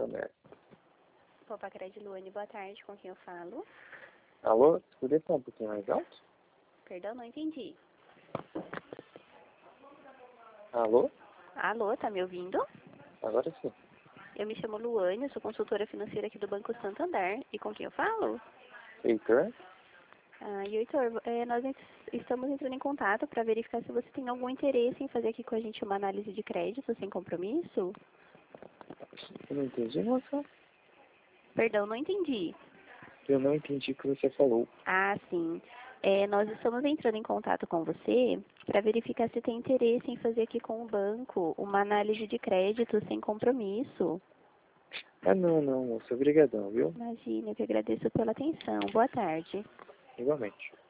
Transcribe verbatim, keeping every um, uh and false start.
Santander. Popa Crédito Luane, boa tarde, com quem eu falo? Alô? Poderia falar um pouquinho mais alto? Perdão, não entendi. Alô? Alô, tá me ouvindo? Agora sim. Eu me chamo Luane, eu sou consultora financeira aqui do Banco Santander. E com quem eu falo? Heitor? Ah, e Heitor, é, nós en- estamos entrando em contato para verificar se você tem algum interesse em fazer aqui com a gente uma análise de crédito sem compromisso. Eu não entendi, moça. Perdão, não entendi. Eu não entendi o que você falou. Ah, sim. É, nós estamos entrando em contato com você para verificar se tem interesse em fazer aqui com o banco uma análise de crédito sem compromisso. Ah, não, não, moça. Obrigadão, viu? Imagina, eu que agradeço pela atenção. Boa tarde. Igualmente.